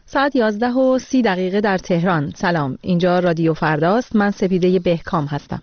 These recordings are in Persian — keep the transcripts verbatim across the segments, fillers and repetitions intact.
ساعت یازده و سی دقیقه در تهران. سلام، اینجا رادیو فرداست. من سپیده بهکام هستم.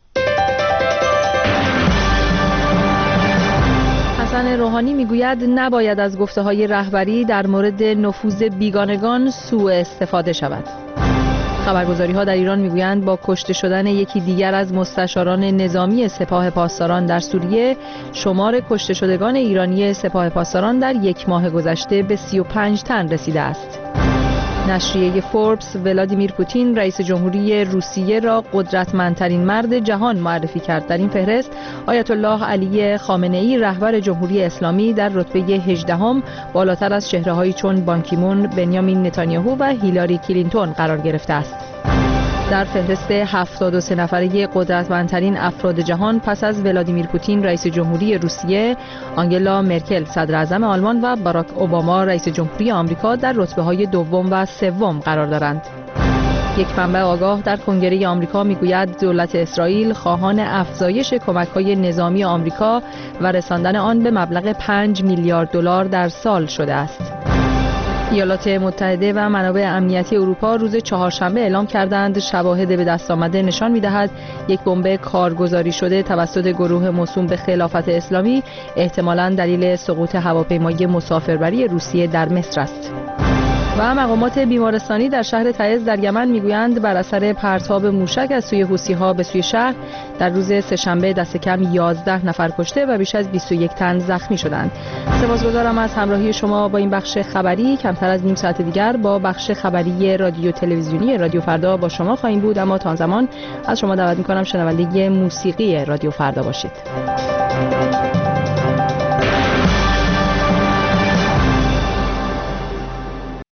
حسن روحانی میگوید نباید از گفته‌های رهبری در مورد نفوذ بیگانگان سوء استفاده شود. خبرگزاری‌ها در ایران میگویند با کشته شدن یکی دیگر از مستشاران نظامی سپاه پاسداران در سوریه، شمار کشته شدگان ایرانی سپاه پاسداران در یک ماه گذشته به سی و پنج تن رسیده است. نشریه فوربس ولادیمیر پوتین رئیس جمهوری روسیه را قدرتمندترین مرد جهان معرفی کرد. در این فهرست آیت الله علی خامنه‌ای رهبر جمهوری اسلامی در رتبه هجدهم بالاتر از چهره‌هایی چون بان کی مون، بنیامین نتانیاهو و هیلاری کلینتون قرار گرفته است. در فهرست هفتاد و سه نفره قدرتمندترین افراد جهان پس از ولادیمیر پوتین رئیس جمهوری روسیه، آنگلا مرکل صدر اعظم آلمان و باراک اوباما رئیس جمهوری آمریکا در رتبه‌های دوم و سوم قرار دارند. یک منبع آگاه در کنگره آمریکا میگوید دولت اسرائیل خواهان افزایش کمک‌های نظامی آمریکا و رساندن آن به مبلغ پنج میلیارد دلار در سال شده است. ایالات متحده و منابع امنیتی اروپا روز چهارشنبه اعلام کردند شواهد به دست آمده نشان می‌دهد یک بمب کارگزاری شده توسط گروه موسوم به خلافت اسلامی احتمالاً دلیل سقوط هواپیمای مسافربری روسیه در مصر است. و مقامات بیمارستانی در شهر تعز در یمن میگویند بر اثر پرتاب موشک از سوی حوثی‌ها به سوی شهر در روز سه‌شنبه دست کم یازده نفر کشته و بیش از بیست و یک تن زخمی شدند. سپاسگزارم از همراهی شما با این بخش خبری. کمتر از نیم ساعت دیگر با بخش خبری رادیو تلویزیونی رادیو فردا با شما خواهیم بود، اما تا آن زمان از شما دعوت می‌کنم شنونده موسیقی رادیو فردا باشید.